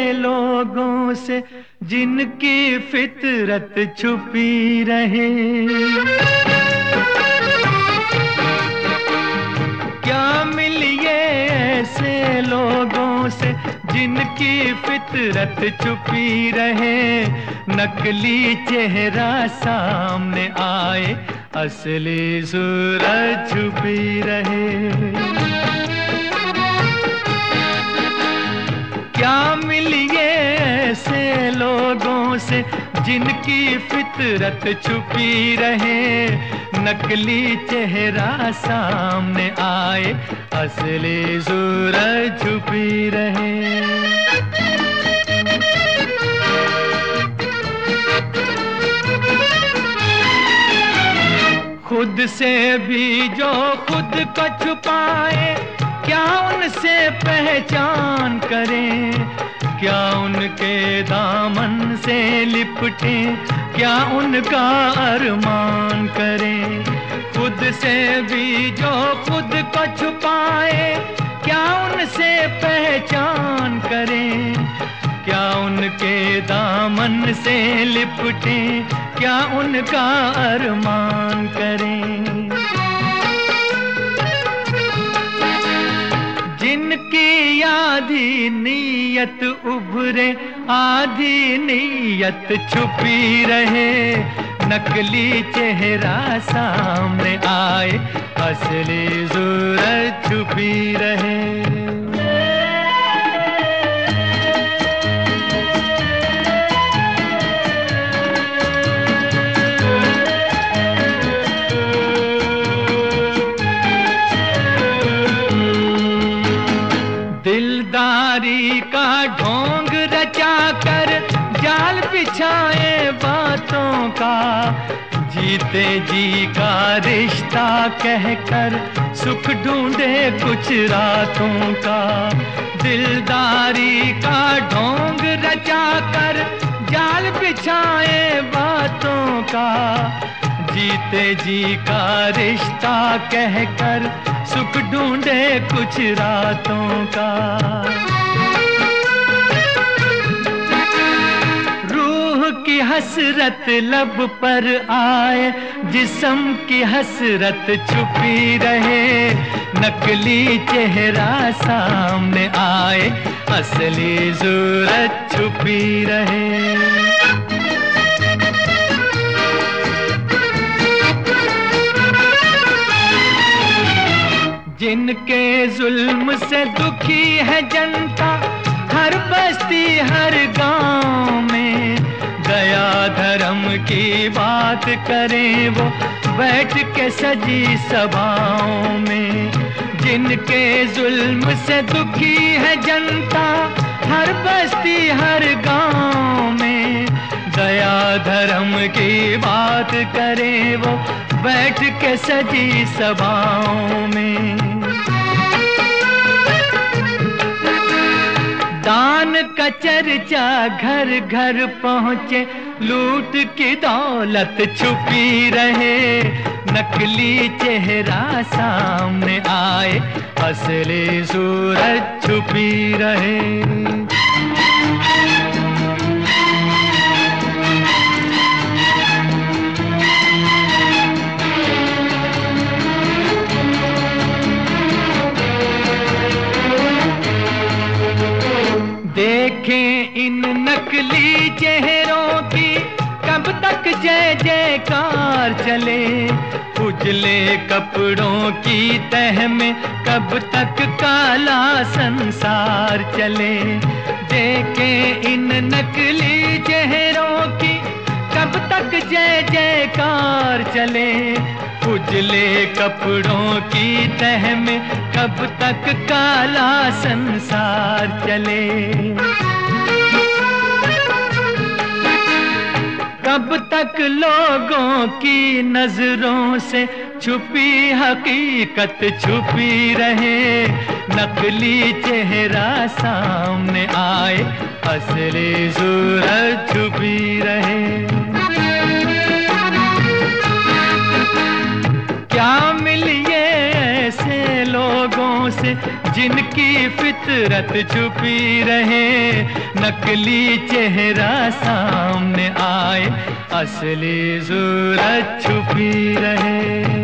लोगों से जिनकी फितरत छुपी रहे। क्या मिलिए ऐसे लोगों से जिनकी फितरत छुपी रहे, नकली चेहरा सामने आए, असली सूरत छुपी रहे। क्या मिलिए ऐसे लोगों से जिनकी फितरत छुपी रहे, नकली चेहरा सामने आए, असली सूरत छुपी रहे। खुद से भी जो खुद को छुपाए, क्या उनसे पहचान करें, क्या उनके दामन से लिपटे, क्या उनका अरमान करें। खुद से भी जो खुद को छुपाए, क्या उनसे पहचान करें, क्या उनके दामन से लिपटे, क्या उनका अरमान करें। जिनकी आधी नीयत उभरे, आधी नीयत छुपी रहे, नकली चेहरा सामने आए, असली सूरत छुपी रहे। दिलदारी का ढोंग रचा कर जाल बिछाए बातों का, जीते जी का रिश्ता कहकर सुख ढूंढे कुछ रातों का। दिलदारी का ढोंग रचा कर जाल बिछाए बातों का, जीते जी का रिश्ता कहकर सुख ढूंढे कुछ रातों का। रूह की हसरत लब पर आए, जिस्म की हसरत छुपी रहे, नकली चेहरा सामने आए, असली सूरत छुपी रहे। जिनके जुल्म से दुखी है जनता, हर बस्ती हर गांव में, दया धर्म की बात करें वो बैठ के सजी सभाओं में। जिनके जुल्म से दुखी है जनता, हर बस्ती हर गांव में, दया धर्म की बात करें वो बैठ के सजी सभाओं में। दान का चर्चा घर घर पहुँचे, लूट की दौलत छुपी रहे, नकली चेहरा सामने आए, असली सूरत छुपी रहे। देखें इन नकली चेहरों की कब तक जय जयकार चले, उजले कपड़ों की तह में कब तक काला संसार चले। देखें इन नकली चेहरों की कब तक जय जयकार चले, उजले कपड़ों की तह में कब तक काला संसार चले। कब तक लोगों की नजरों से छुपी हकीकत छुपी रहे, नकली चेहरा सामने आए, असली सूरत छुपी रहे। क्या मिलिए ऐसे लोग लोगों से जिनकी फितरत छुपी रहे, नकली चेहरा सामने आए, असली सूरत छुपी रहे।